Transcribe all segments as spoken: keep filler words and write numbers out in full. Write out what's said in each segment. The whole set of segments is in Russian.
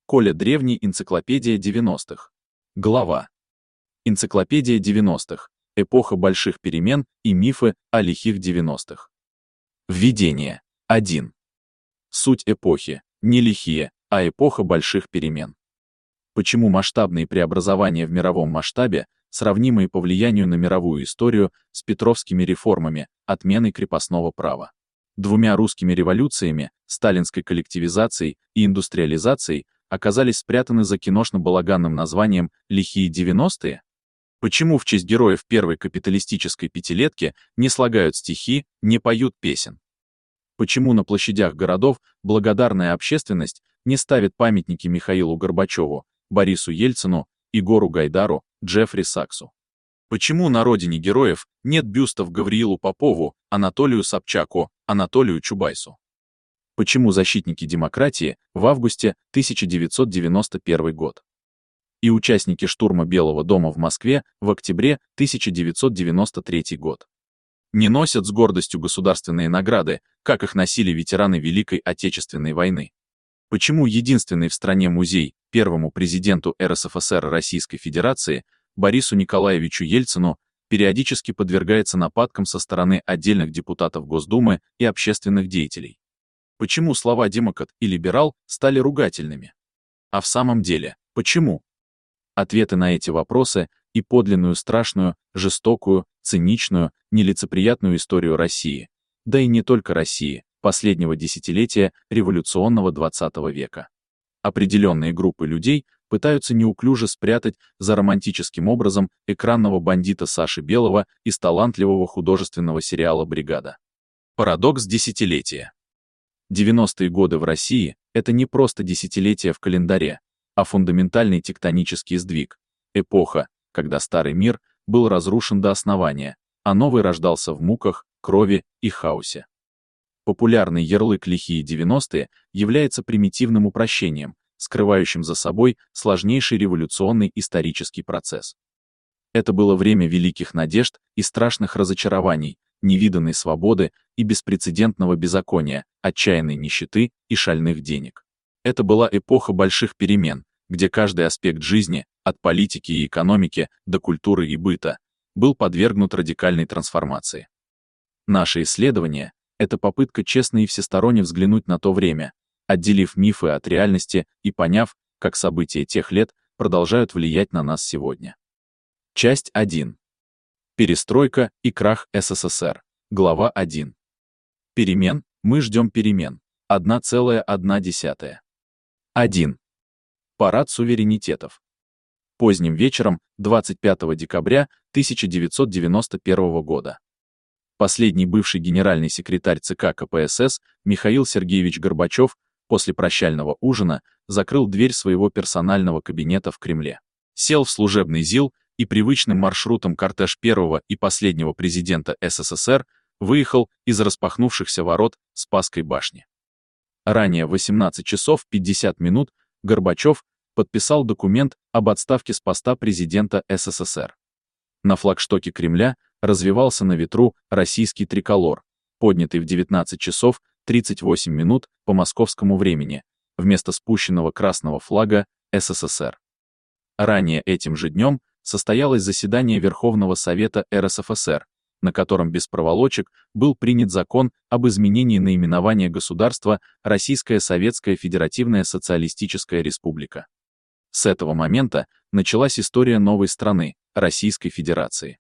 Коля Древний. Энциклопедия девяностых. Глава. Энциклопедия девяностых. Эпоха больших перемен и мифы о лихих девяностых. Введение. один. Суть эпохи. Не лихие, а эпоха больших перемен. Почему масштабные преобразования в мировом масштабе, сравнимые по влиянию на мировую историю с петровскими реформами, отменой крепостного права, двумя русскими революциями, сталинской коллективизацией и индустриализацией, оказались спрятаны за киношно-балаганным названием «Лихие девяностые»? Почему в честь героев первой капиталистической пятилетки не слагают стихи, не поют песен? Почему на площадях городов благодарная общественность не ставит памятники Михаилу Горбачеву, Борису Ельцину, Егору Гайдару, Джеффри Саксу? Почему на родине героев нет бюстов Гавриилу Попову, Анатолию Собчаку, Анатолию Чубайсу? Почему защитники демократии в августе тысяча девятьсот девяносто первый год и участники штурма Белого дома в Москве в октябре тысяча девятьсот девяносто третий год не носят с гордостью государственные награды, как их носили ветераны Великой Отечественной войны? Почему единственный в стране музей первому президенту эр эс эф эс эр Российской Федерации Борису Николаевичу Ельцину периодически подвергается нападкам со стороны отдельных депутатов Госдумы и общественных деятелей? Почему слова «демократ» и «либерал» стали ругательными? А в самом деле, почему? Ответы на эти вопросы и подлинную страшную, жестокую, циничную, нелицеприятную историю России, да и не только России, последнего десятилетия революционного двадцатого века. Определенные группы людей пытаются неуклюже спрятать за романтическим образом экранного бандита Саши Белого из талантливого художественного сериала «Бригада». Парадокс десятилетия. девяностые годы в России — это не просто десятилетие в календаре, а фундаментальный тектонический сдвиг, эпоха, когда старый мир был разрушен до основания, а новый рождался в муках, крови и хаосе. Популярный ярлык «лихие девяностые» является примитивным упрощением, скрывающим за собой сложнейший революционный исторический процесс. Это было время великих надежд и страшных разочарований, невиданной свободы и беспрецедентного беззакония, отчаянной нищеты и шальных денег. Это была эпоха больших перемен, где каждый аспект жизни, от политики и экономики до культуры и быта, был подвергнут радикальной трансформации. Наше исследование — это попытка честно и всесторонне взглянуть на то время, отделив мифы от реальности и поняв, как события тех лет продолжают влиять на нас сегодня. Часть один. Перестройка и крах эс эс эс эр. Глава один. Перемен, мы ждем перемен. одна целая одна десятая. один. Парад суверенитетов. Поздним вечером двадцать пятого декабря тысяча девятьсот девяносто первого года. Последний бывший генеральный секретарь ЦК ка пэ эс эс Михаил Сергеевич Горбачев после прощального ужина закрыл дверь своего персонального кабинета в Кремле, сел в служебный ЗИЛ и привычным маршрутом кортеж первого и последнего президента эс эс эс эр выехал из распахнувшихся ворот Спасской башни. Ранее в восемнадцать часов пятьдесят минут Горбачев подписал документ об отставке с поста президента эс эс эс эр. На флагштоке Кремля развевался на ветру российский триколор, поднятый в девятнадцать часов тридцать восемь минут по московскому времени, вместо спущенного красного флага эс эс эс эр. Ранее этим же днем состоялось заседание Верховного Совета эр эс эф эс эр, на котором без проволочек был принят закон об изменении наименования государства Российская Советская Федеративная Социалистическая Республика. С этого момента началась история новой страны, Российской Федерации.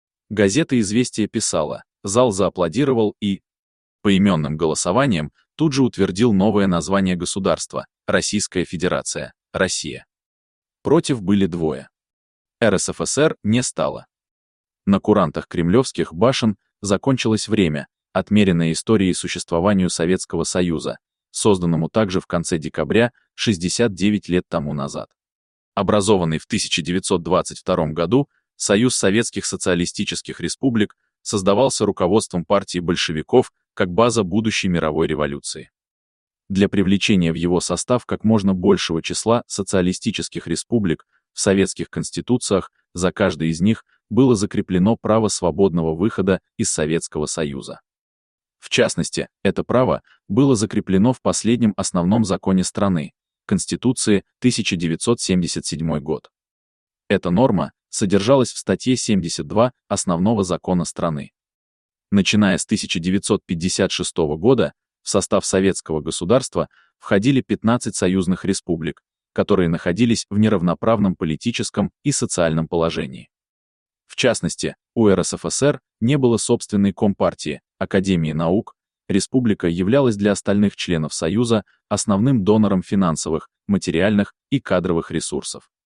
Газета «Известия» писала, зал зааплодировал и, поименным голосованием, тут же утвердил новое название государства — Российская Федерация, Россия. Против были двое. эр эс эф эс эр не стало. На курантах кремлевских башен закончилось время, отмеренное историей существованию Советского Союза, созданному также в конце декабря шестьдесят девять лет тому назад. Образованный в тысяча девятьсот двадцать втором году, Союз Советских Социалистических Республик создавался руководством партии большевиков как база будущей мировой революции. Для привлечения в его состав как можно большего числа социалистических республик в советских конституциях за каждой из них было закреплено право свободного выхода из Советского Союза. В частности, это право было закреплено в последнем основном законе страны, Конституции тысяча девятьсот семьдесят седьмой год. Эта норма содержалась в статье семьдесят два Основного закона страны. Начиная с тысяча девятьсот пятьдесят шестого года в состав советского государства входили пятнадцать союзных республик, которые находились в неравноправном политическом и социальном положении. В частности, у эр эс эф эс эр не было собственной компартии, Академии наук, республика являлась для остальных членов Союза основным донором финансовых, материальных и кадровых ресурсов.